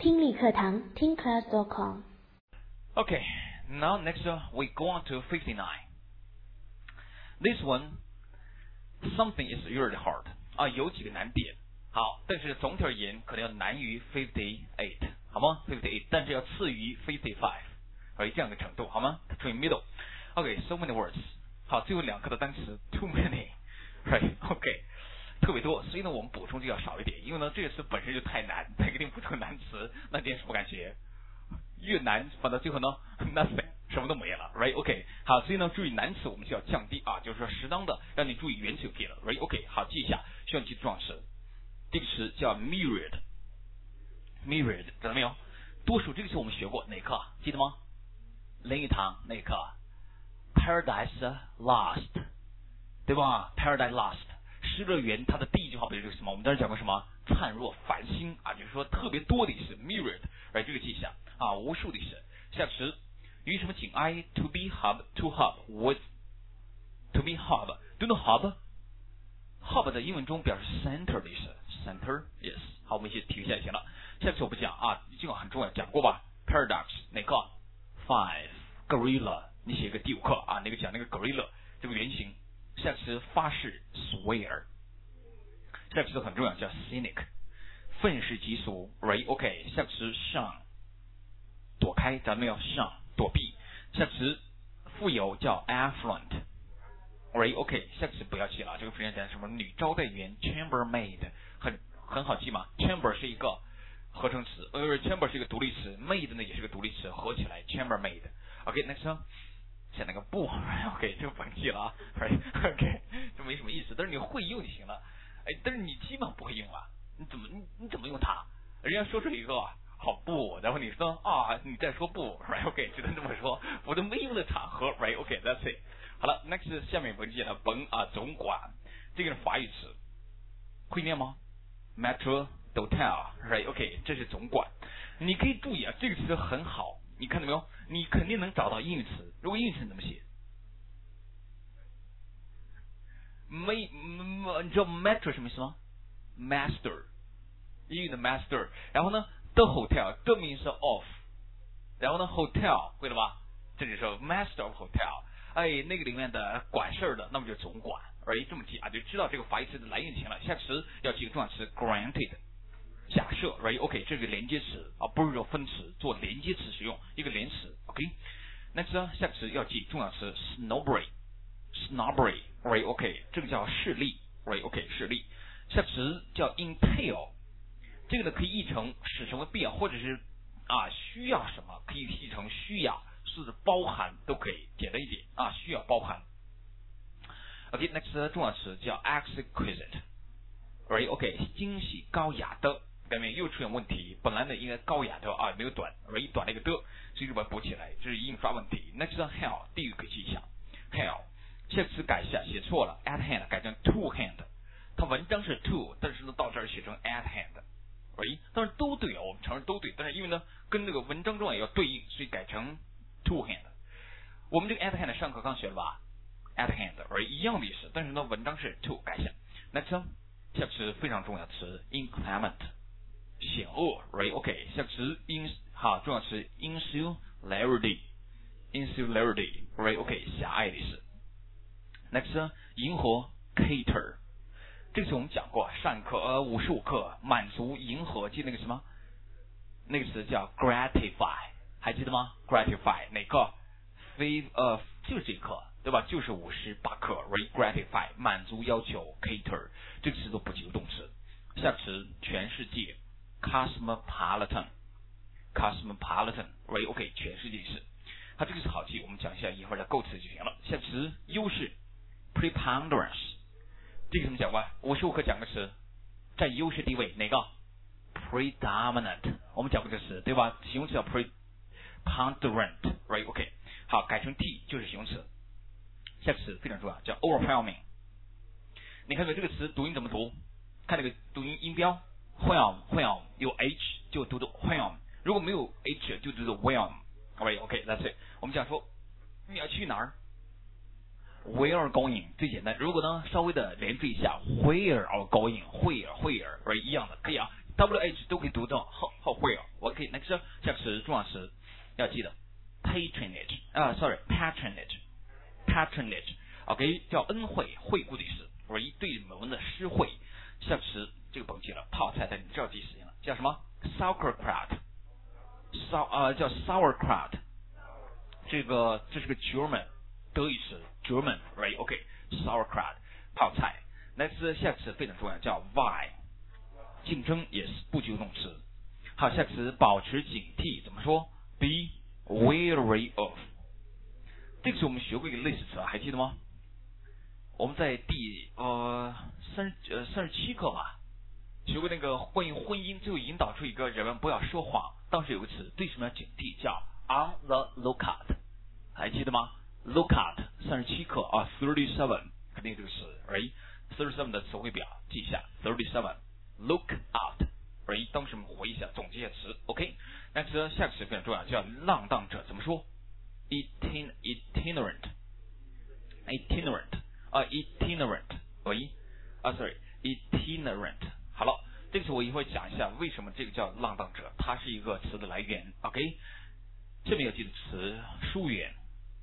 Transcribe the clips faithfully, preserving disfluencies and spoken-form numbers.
听力课堂听 class dot com。 Okay, now next uh, we go on to fifty-nine. This one, something is really hard. 啊，有几个难点。好，但是总体而言可能要难于 fifty-eight， 好吗 ？fifty-eight， 但是要次于 fifty-five， 而这样的程度，好吗？处于 middle. Okay, so many words. 好，最后两课的单词 too many, right? Okay, 特别多，所以呢，我们补充就要少一点，因为呢，这个词本身就太难，再给你补充难词，那你有什么感觉？越难放到最后呢 ，nothing， 什么都没了 ，right？ OK， 好，所以呢，注意难词我们就要降低啊，就是说适当的让你注意原词就可以了 ，right？ OK， 好，记一下，需要记住重要词。这个词叫 myriad，myriad， 知道没有？多数这个词我们学过哪课？记得吗？林语堂那课 ，Paradise Lost， 对吧 ？Paradise Lost， 失乐园它的第一句话不就是什么？我们当时讲过什么？灿若繁星啊，就是说特别多的意思 ，myriad，right？ 这个记一下。啊，无数的意思。下词与什么紧挨 ？To be hub, to hub with, to be hub. Do you know hub? Hub 在英文中表示 center 的意思 ，center yes。好，我们一起提一下就行了。下次我不讲啊，这个很重要，讲过吧 ？Paradox 哪个 ？Five gorilla， 你写一个第五课啊，那个讲那个 gorilla 这个原型。下词发誓 swear。下词很重要，叫 cynic， 愤世嫉俗 ，right？ OK， 下词上。躲开，咱们要上躲避。下词富有叫 affluent，right？ OK， 下词不要记了，这个非常简单，什么女招待员 chambermaid， 很很好记嘛。chamber 是一个合成词，呃 chamber 是一个独立词 ，maid 呢也是个独立词，合起来 chambermaid。OK，next、okay, 写那个布 ，OK， 这个不用记了啊 ，right？OK， 这没什么意思，但是你会用就行了。哎，但是你基本不会用啊，你怎么你你怎么用它？人家说出一个。好不，然后你说啊，你再说不 ，right OK， 只能这么说，我都没用的场合 ，right OK，that's it。好了 ，next 下面文件了，本啊总管，这个是法语词，会念吗 ？Metro d'hotel，right OK， 这是总管。你可以注意啊，这个词很好，你看到没有？你肯定能找到英语词，如果英语词怎么写？没，你知道 metro 什么意思吗 ？Master， 英语的 master， 然后呢？The hotel， the means of， 然后呢 hotel 会了吧？这就是说 master of hotel， 哎，那个里面的管事儿的，那么就是总管，而这么记啊，就知道这个法语词的来源就行了。下词要记个重要词 granted， 假设 right OK， 这是个连接词啊，不是说分词，做连接词使用，一个连词 OK。Next 呢，下词要记重要词 snobbery，snobbery right OK， 这个叫势利 right OK 势利。下词叫 entail。这个呢可以译成使什么必要，或者是啊需要什么，可以译成需要，是包含都可以，简单一点啊，需要包含。OK，next、okay, 重要词叫 exquisite，right OK， 精细高雅的，表面又出现问题，本来呢应该高雅的啊没有短，而一短了一个的，所以就把它补起来，这是印刷问题。Next hell， 第一个可以记一下 hell， 下词改一下，写错了 at hand 改成 to hand， 它文章是 to， 但是呢到这儿写成 at hand。哎，当然都对啊，我们承认都对，但是因为呢，跟这个文章中也要对应，所以改成 to hand。我们这个 at hand 上课刚学了吧 ？at hand， 而一样的意思，但是呢，文章是 to 改一下。Next， 下词非常重要的词 inclement， 险恶 ，right OK， 下词 in 好重要词 insularity，insularity right OK 狭隘的意思。Next， 迎合 cater。这个词我们讲过，上课呃五十五课满足迎合，记得那个什么？那个词叫 gratify， 还记得吗 ？gratify 哪个？非呃就是这一课对吧？就是五十八课 ，right gratify 满足要求 cater 这个词都不记动词。下词全世界 cosmopolitan，cosmopolitan right OK 全世界意思。它这个词好记，我们讲一下一会儿的构词就行了。下词优势 preponderance。这个怎么讲过？五十五课讲个词，占优势地位，哪个 ？predominant， 我们讲过这个词，对吧？形容词叫 preponderant，right OK， 好，改成 t 就是形容词。下个词非常重要，叫 overwhelming。你看到这个词读音怎么读？看这个读音音标 ，whelm whelm 有 h 就读作 whelm， 如果没有 h 就读作 whelm，right OK，that's it。我们讲说你要去哪儿？ Where are going 最简单，如果呢稍微的连缀一下 Where are going Where Where right 一样的可以啊 W H 都可以读到后后 Where 我可以重要词要记得 patronage 啊 ，sorry patronage，patronage，OK， 叫恩惠，惠顾的意思，为对某人的施惠。下词这个甭记了，泡菜，但你知道第几音了，叫什么 sauerkraut， 烧啊叫 sauerkraut， 这个这是个 German 德语词 German right OK sauerkraut 泡菜。Next 下词非常重要，叫 vie， 竞争也是不及物动词。好，下词保持警惕怎么说 ？Be wary of。这个是我们学过一个类似词，还记得吗？我们在第呃三呃三十七课吧，学过那个关于婚姻，最后引导出一个人们不要说谎。当时有个词对什么要警惕，叫 on the lookout， 还记得吗 ？lookout 三十七课啊 ，thirty seven 肯定这个词 ，right？thirty seven 的词汇表记一下 ，thirty seven look out，right？ 当时我们回忆一下，总结一下词 ，OK？Next 下个词非常重要，叫浪荡者，怎么说 ？itin itinerant，itinerant。啊、uh, ，itinerant， 喂，啊 ，sorry，itinerant， 好了，这个时候我一会儿讲一下为什么这个叫浪荡者，它是一个词的来源 ，OK， 这边要记得词疏远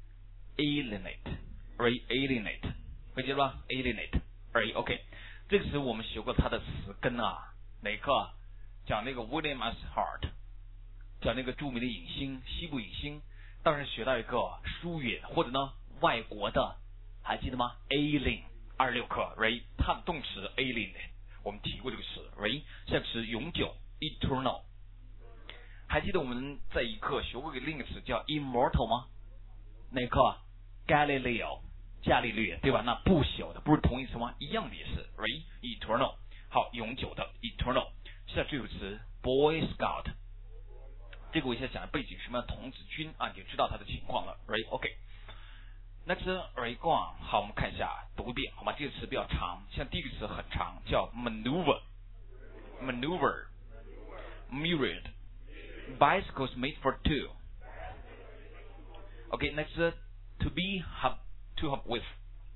，alienate，right，alienate， 会记得吧 ？alienate，right， OK， 这个词我们学过它的词根啊，哪个？讲那个 William S. Hart， 讲那个著名的影星，西部影星，当时学到一个疏远或者呢外国的。还记得吗 ？alien 二十六课 ，right？ 它的动词 alien， 我们提过这个词 ，right？ 下个词永久 eternal。还记得我们在一课学过一个另一个词叫 immortal 吗？哪课 ？Galileo， 伽利略，对吧？那不朽的，不是同义词吗？一样的意思 ，right？eternal， 好，永久的 eternal。下最后词 Boy Scout， 这个我现在讲的背景什么童子军啊，你就知道它的情况了 ，right？OK。Next, right, go on. 好，我们看一下，读一遍，好吗？这个词比较长，像第一个词很长，叫 maneuver, maneuver, myriad, bicycles made for two. Okay, next, to be hub, to hub with.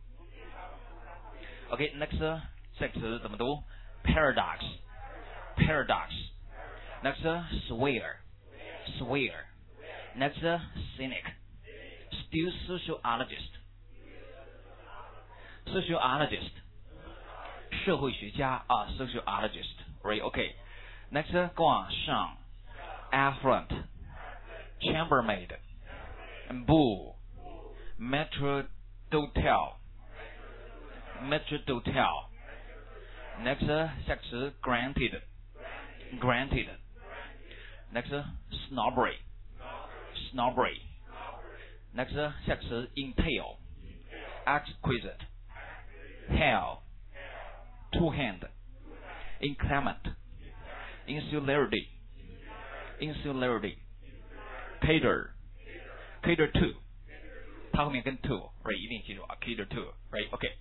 Okay, next, 下个词怎么读 ？paradox, paradox. Next, swear, swear. Next, cynic.Still sociologist, sociologist, 社会学家啊 ，sociologist, right? Okay. Next, go on. Sean, affluent, chambermaid, bull, metro dotel, metro dotel. Next, 下个词 granted, granted. Next, snobbery, snobbery.Next 下个词 entail, exquisite, hell, two hand, inclement, insularity, insularity, cater, cater to， 它后面跟 to right 一定记住啊 cater to right OK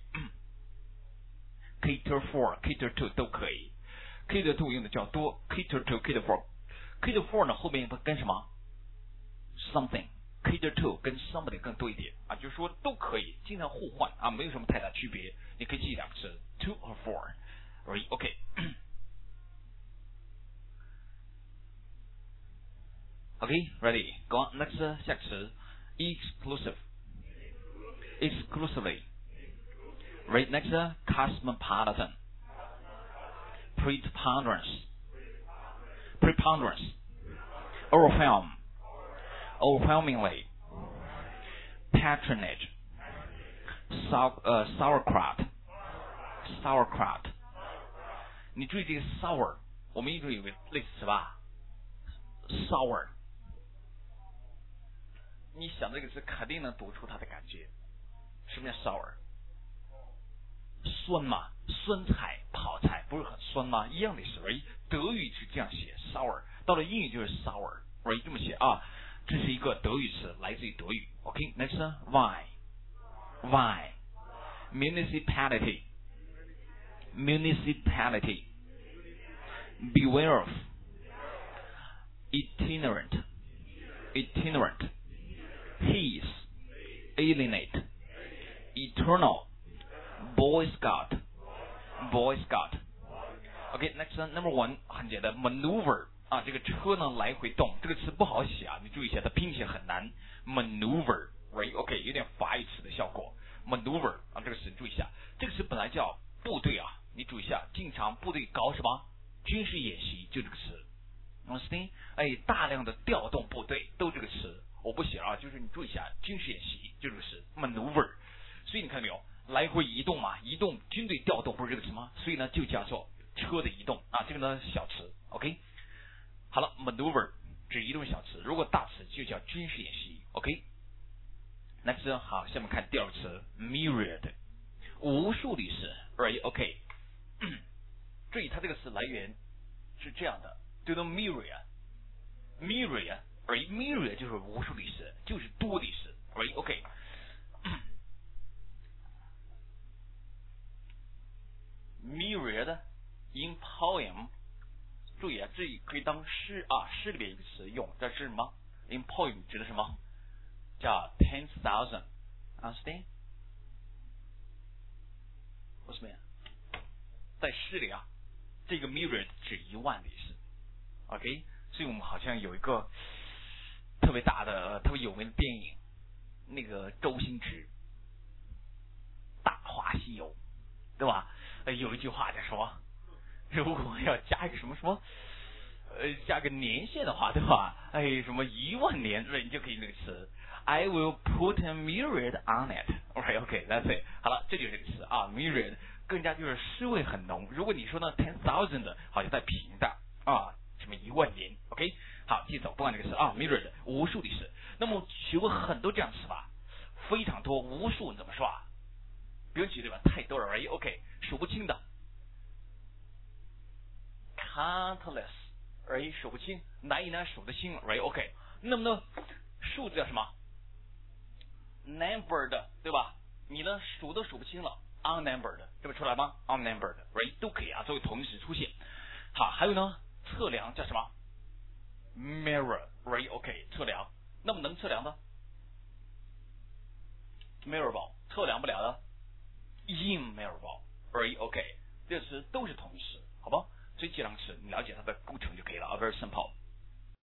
cater for cater to 都可以 cater to 用的较多 cater to cater for cater for 呢后面跟什么 something。Cater to 跟 somebody 更多一点啊，就是说都可以，经常互换啊，没有什么太大区别。你可以记两个词 to 和 for，right？ OK。OK，ready？ Go on. Next 下个词 exclusive，exclusively。Right next cosmopolitan，preponderance，preponderance，overwhelm。Overwhelmingly, patronage, sau 呃 sauerkraut, sauerkraut。你注意这个 sour， 我们一直以为类似词吧 ，sour。你想这个词肯定能读出它的感觉。什么叫 sour？ 酸嘛，酸菜、泡菜不是很酸吗？一样的意思。德语是这样写 sour， 到了英语就是 sour， 这么写啊。这是一个德语词，来自于德语。OK，next vie, vie, municipality, municipality, beware of, itinerant, itinerant, his, alienate, eternal, Boy Scout, Boy Scout. OK，next number one 很简单 ，maneuver 啊，这个车呢来回动，这个词不好写啊，你注意一下，它拼写很难 ，maneuver，right？ OK， 有点法语词的效果 ，maneuver 啊，这个词注意一下，这个词本来叫部队啊，你注意一下，经常部队搞什么军事演习，就这个词 ，understand？ 哎，大量的调动部队都这个词，我不写了啊，就是你注意一下，军事演习就这个词 maneuver， 所以你看到没有，来回移动嘛，移动军队调动不是这个词吗？所以呢就叫做车的移动啊，这个呢小词 ，OK。好了 ，maneuver 指移动小词，如果大词就叫军事演习 ，OK。Next， 好，下面看第二个词 myriad， 无数的是 ，right？OK， 注意它这个词来源是这样的，对的 myriad，myriad，right？myriad 就是无数的是，就是多的是 ，right？OK。myriad in poem。注意啊，这里可以当诗啊，诗里面一个词用，这是什么 ？in poem 指的什么？叫 ten thousand，understand？ 为什么呀？在诗里啊，这个 myriad 指一万的意思 ，OK？ 所以我们好像有一个特别大的、特别有名的电影，那个周星驰《大话西游》，对吧？有一句话在说。如果要加一个什么什么，呃，加个年限的话，对吧？哎，什么一万年，对，你就可以那个词 ，I will put a myriad on it。OK，OK，that's it。好了，这就是这个词啊 ，myriad 更加就是诗味很浓。如果你说呢 ten thousand， 好像在平的啊，什么一万年 ，OK， 好，记走，不管这个词啊 ，myriad 无数的是。那么学过很多这样词吧，非常多，无数你怎么说啊？不用记对吧？太多了 ，right？OK， 数不清的。countless， 而数不清，难以难数得清 ，right？OK， 那么呢，数字叫什么 ？numbered， 对吧？你呢数都数不清了 ，unnumbered， 这不出来吗 ？unnumbered，right？ 都可以啊，作为同义词出现。好，还有呢，测量叫什么 ？mirror，right？OK， 测量，那么能测量的 ？measurable， 测量不了的 ，immeasurable，right？OK， 这词都是同义词，好吧？所以这两个词你了解它的构成就可以了啊 ，very simple。